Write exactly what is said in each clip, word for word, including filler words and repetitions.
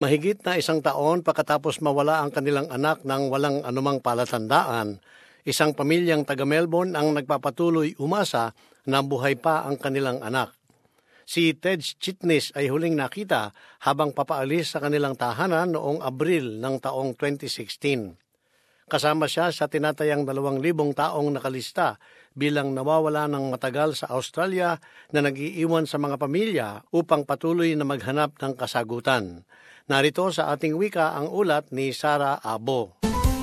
Mahigit na isang taon pagkatapos mawala ang kanilang anak ng walang anumang palatandaan, isang pamilyang taga-Melbourne ang nagpapatuloy umasa na buhay pa ang kanilang anak. Si Ted Chitnis ay huling nakita habang papaalis sa kanilang tahanan noong Abril ng taong twenty sixteen. Kasama siya sa tinatayang dalawang libong taong nakalista bilang nawawala ng matagal sa Australia na nag-iiwan sa mga pamilya upang patuloy na maghanap ng kasagutan. Narito sa ating wika ang ulat ni Sarah Abo.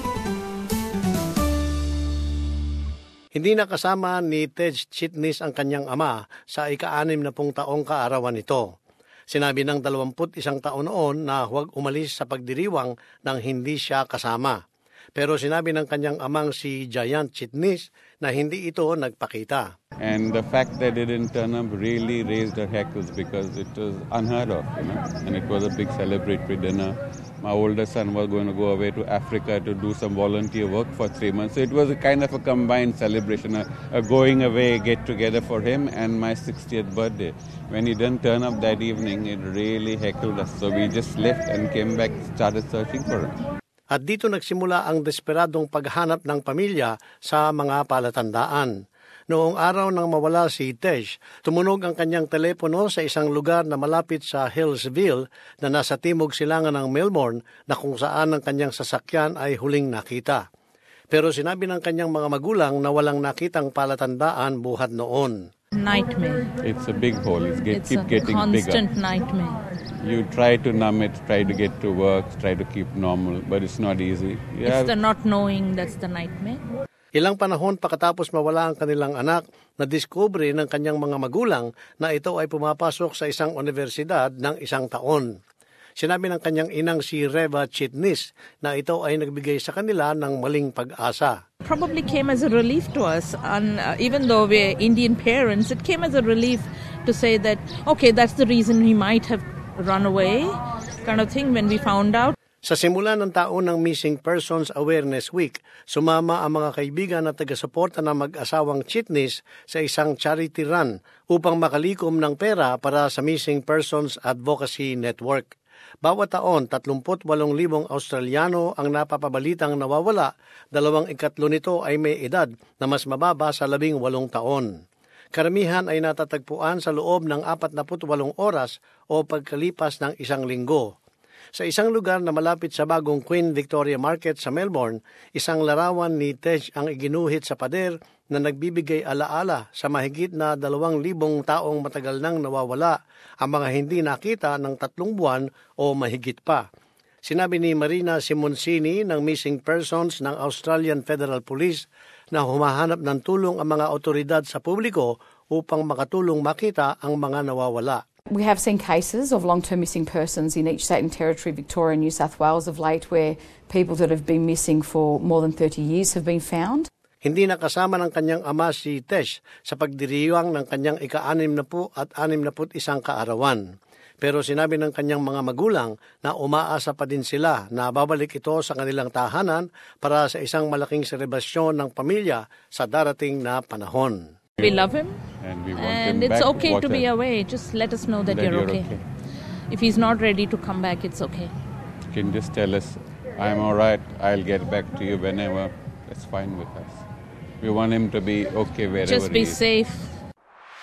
Hindi nakasama ni Ted Chitnis ang kanyang ama sa ika-anim na pung taong kaarawan nito. Sinabi ng dalawamput isang taon noon na huwag umalis sa pagdiriwang nang hindi siya kasama. Pero sinabi ng kanyang amang si Giant Chitnis na hindi ito nagpakita. And the fact that it didn't turn up really raised her hackles because it was unheard of, you know. And it was a big celebratory dinner. My older son was going to go away to Africa to do some volunteer work for three months. So it was a kind of a combined celebration, a, a going away get-together for him and my sixtieth birthday. When he didn't turn up that evening, it really heckled us. So we just left and came back, started searching for him. At dito nagsimula ang desperadong paghanap ng pamilya sa mga palatandaan. Noong araw nang mawala si Tej, tumunog ang kanyang telepono sa isang lugar na malapit sa Hillsville na nasa timog silangan ng Melbourne na kung saan ang kanyang sasakyan ay huling nakita. Pero sinabi ng kanyang mga magulang na walang nakitang palatandaan buhat noon. Nightmare. It's a big hole. It's get, It's keep a getting bigger. constant nightmare. You try to numb it, try to get to work, try to keep normal, but it's not easy. Yeah. It's the not knowing that's the nightmare. Ilang panahon pagkatapos mawala ang kanilang anak, nadiskubre ng kanyang mga magulang na ito ay pumapasok sa isang universidad ng isang taon. Sinabi ng kanyang inang si Reva Chitnis na ito ay nagbigay sa kanila ng maling pag-asa. Probably came as a relief to us, and uh, even though we're Indian parents, it came as a relief to say that, okay, that's the reason he might have run away, kind of thing when we found out. Sa simula ng taon ng Missing Persons Awareness Week, sumama ang mga kaibigan at taga-suporta ng mag-asawang Chitnis sa isang charity run upang makalikom ng pera para sa Missing Persons Advocacy Network. Bawat taon, tatlumpu't walong libong Australiano ang napapabalitang nawawala, dalawang ikatlo nito ay may edad na mas mababa sa labing walong taon. Karamihan ay natatagpuan sa loob ng apatnapu't walong oras o pagkalipas ng isang linggo. Sa isang lugar na malapit sa bagong Queen Victoria Market sa Melbourne, isang larawan ni Tej ang iginuhit sa pader na nagbibigay alaala sa mahigit na dalawang libong taong matagal nang nawawala, ang mga hindi nakita ng tatlong buwan o mahigit pa. Sinabi ni Marina Simoncini ng Missing Persons ng Australian Federal Police na humahanap ng tulong ang mga otoridad sa publiko upang makatulong makita ang mga nawawala. We have seen cases of long-term missing persons in each state and territory, Victoria and New South Wales of late, where people that have been missing for more than thirty years have been found. Hindi nakasama ng kanyang ama si Tesh sa pagdiriwang ng kanyang ika-anim na po at anim na put isang kaarawan. Pero sinabi ng kanyang mga magulang na umaasa pa din sila na babalik ito sa kanilang tahanan para sa isang malaking selebrasyon ng pamilya sa darating na panahon. We love him, And we want and him it's back. okay to Water. be away. Just let us know that, That you're, you're okay. okay. If he's not ready to come back, it's okay. You can just tell us, I'm all right, I'll get back to you whenever. That's fine with us. We want him to be okay wherever Just be he is. safe.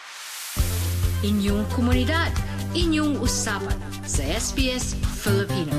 Inyong komunidad, inyong usapan sa S B S Filipino.